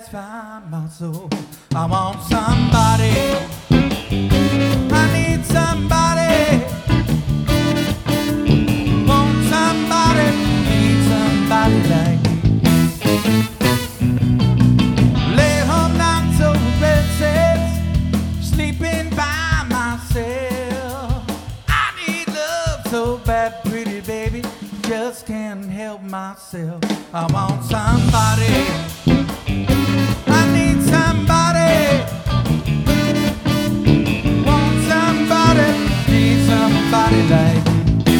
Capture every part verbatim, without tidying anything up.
satisfy my soul. I want somebody, I need somebody, want somebody, need somebody like me. Lay home not so restless, sleeping by myself. I need love so bad, pretty baby, just can't help myself. I want somebody, I need somebody, want somebody, need somebody like you.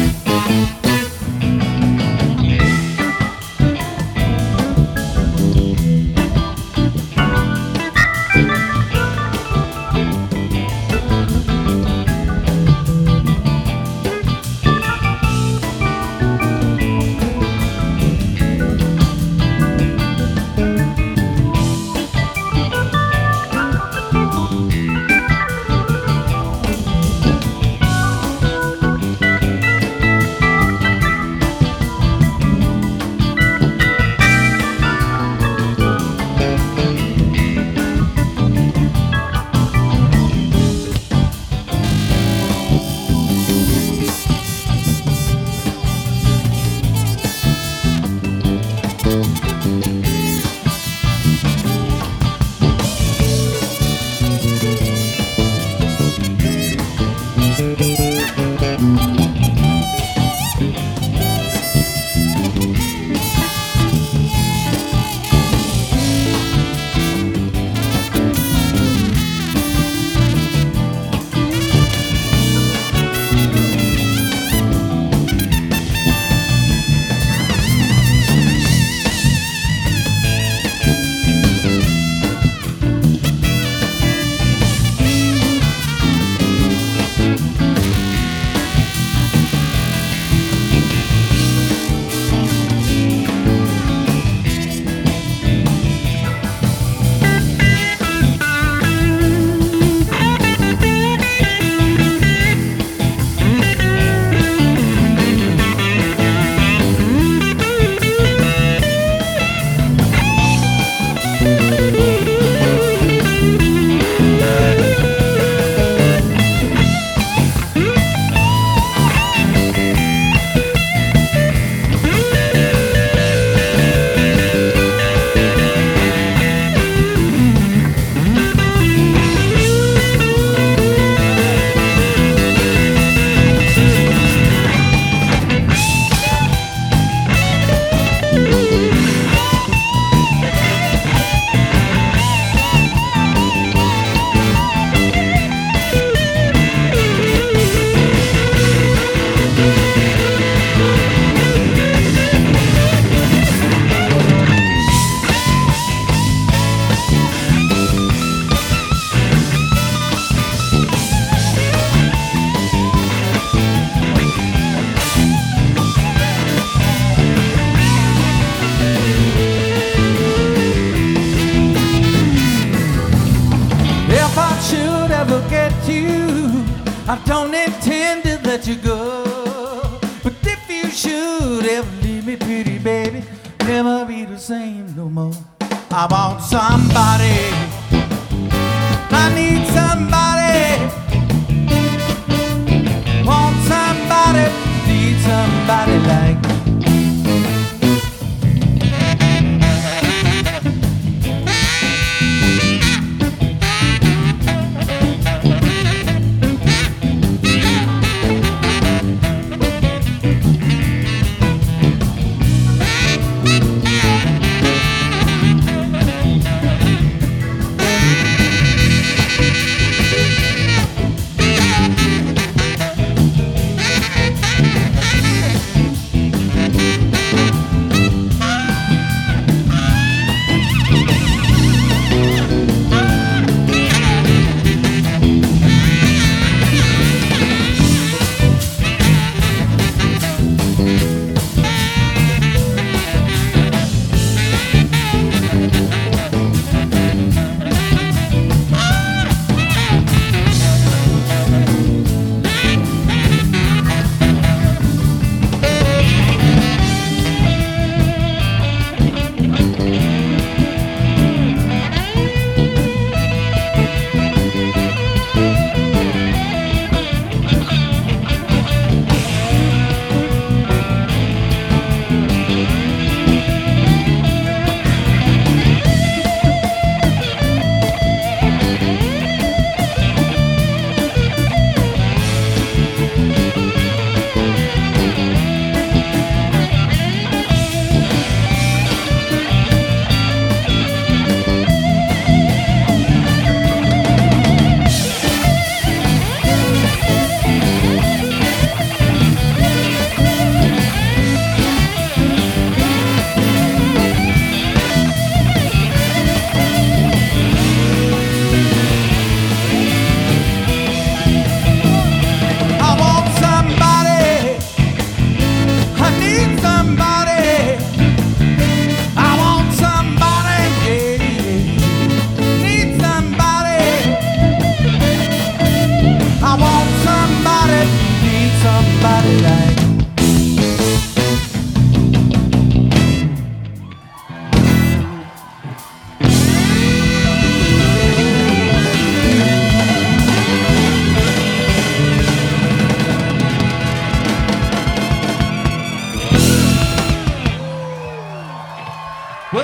I don't intend to let you go, but if you should ever leave me, pretty baby, never be the same no more. I want somebody, I need somebody, want somebody, need somebody like me.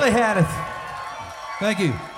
Billy Haddith. Thank you.